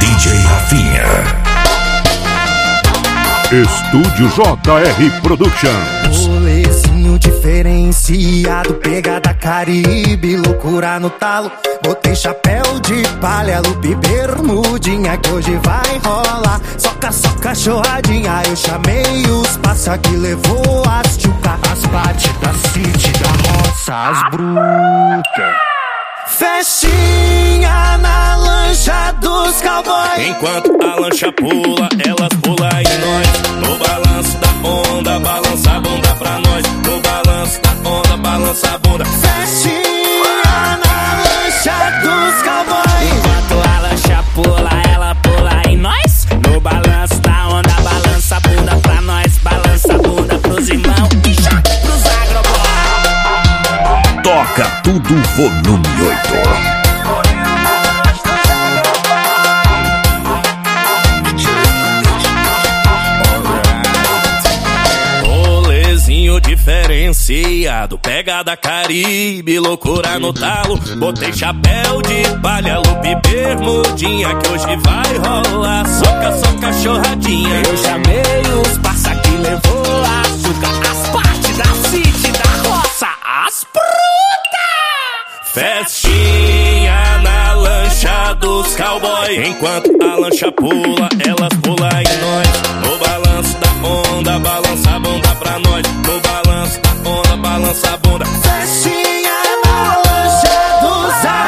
DJ Rafinha. Estúdio JR Productions. Rolezinho diferenciado, pegada Caribe, loucura no talo. Botei chapéu de palha, lupe, bermudinha, que hoje vai rolar. Soca, soca, chorradinha. Eu chamei os passa que levou as tchuca, as partes da city, da roça, as brutas. Festinha na lancha dos cowboys. Enquanto a lancha pula, elas pulam em nós. No balanço da onda, balança a bunda pra nós. No balanço da onda, balança a bunda. Festinha na lancha dos cowboys. Enquanto a lancha pula, ela pula em nós. No balanço da onda, balança a bunda pra nós. Balança a bunda pros irmãos e já pros agroboys. Toca tudo volume 8. Diferenciado, pegada Caribe, loucura no talo. Botei chapéu de palha, lupe, bermudinha, que hoje vai rolar. Soca, soca, chorradinha. Eu chamei os passa que levou açúcar, as partes da city, da roça, as brutas. Festinha na lancha dos cowboys. Enquanto a lancha pula, elas pulam em nós. No balanço da onda, balança a bunda pra nós. No balanço da onda, balança a bunda. Festinha na lancha dos